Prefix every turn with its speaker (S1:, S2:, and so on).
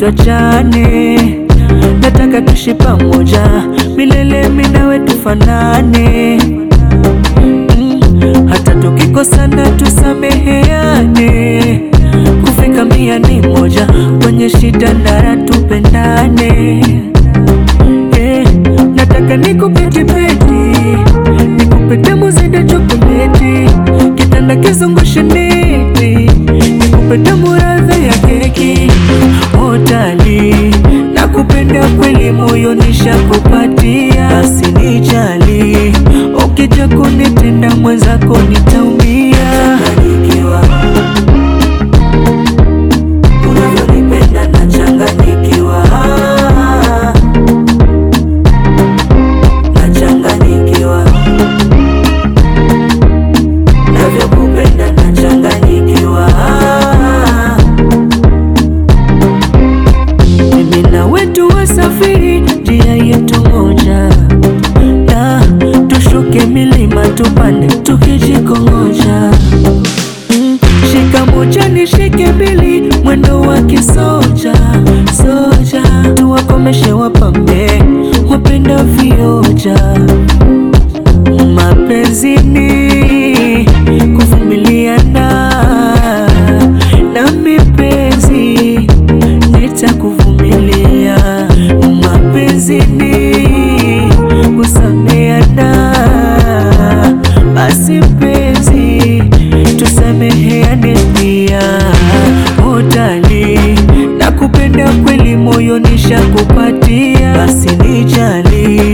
S1: tuachane, nataka tuishi pamoja milele, mimi nawe tufanane. Hata tukikosana tusameheane, kufika 100 ni moja, kwenye shida na raha tupendane. Nataka nikupe kibeti, nikupe tamu zaidi ya chokoleti, kitanda kizungushe neti, nikupe tamu radha ya keki. Oh dali, nakupenda kweli, moyo nishakupatia, basi nijali, ukija kunitenda mwenzako nitaumia. Unavyonipenda nachanganyikiwa, nachanganyikiwa, navyokupenda nachanganyikiwa. Mimi na wetu wasafiri, njia yetu moja, na tushuke milima tupande tukijikongoja. Shika moja nishike mbili, mwendo wa kisoja soja, tuwakomeshe wapambe wapenda vioja. Mapenzini kuvumiliana, na mipenzi nitakuvumilia. Mapenzini kusameheana, basi mpenzi tusameheane pia. Oh dali, nakupenda kweli, moyo nishakupatia, basi nijali,